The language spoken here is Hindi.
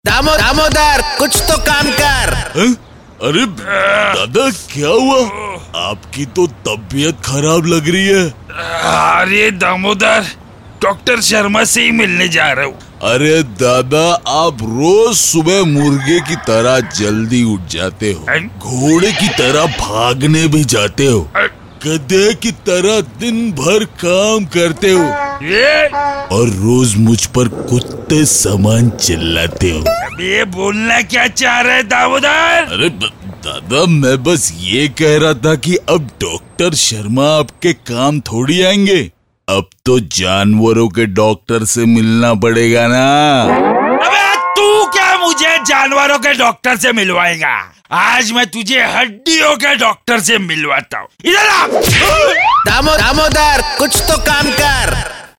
दामोदर कुछ तो काम कर। अरे दादा क्या हुआ? आपकी तो तबीयत खराब लग रही है। अरे दामोदर, डॉक्टर शर्मा से ही मिलने जा रहा हूँ। अरे दादा, आप रोज सुबह मुर्गे की तरह जल्दी उठ जाते हो, घोड़े की तरह भागने भी जाते हो, गधे की तरह दिन भर काम करते हो और रोज मुझ पर कुत्ते समान चिल्लाते हो। ये बोलना क्या चाह रहे दामोदर? अरे दादा, मैं बस ये कह रहा था कि अब डॉक्टर शर्मा आपके काम थोड़ी आएंगे, अब तो जानवरों के डॉक्टर से मिलना पड़ेगा ना। अबे तू क्या मुझे जानवरों के डॉक्टर से मिलवाएगा? आज मैं तुझे हड्डियों के डॉक्टर से मिलवाता हूँ। इधर आ। दामोदर कुछ तो काम कर।